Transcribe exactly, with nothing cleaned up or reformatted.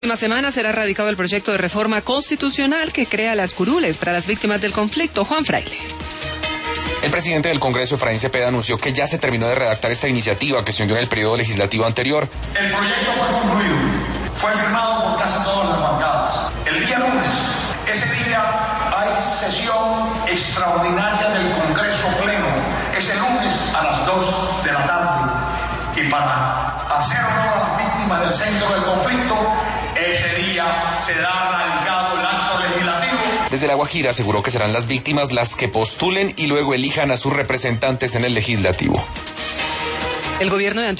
La próxima semana será radicado el proyecto de reforma constitucional que crea las curules para las víctimas del conflicto. Juan Fraile. El presidente del Congreso, Efraín Cepeda, anunció que ya se terminó de redactar esta iniciativa que se hundió en el periodo legislativo anterior. El proyecto fue concluido, fue firmado por casi todas las bancadas. El día lunes, ese día hay sesión extraordinaria del Congreso Pleno, ese lunes a las dos de la tarde. Y para hacer honor a las víctimas del centro del conflicto, ese día se da radicado el acto legislativo. Desde La Guajira aseguró que serán las víctimas las que postulen y luego elijan a sus representantes en el legislativo. El gobierno de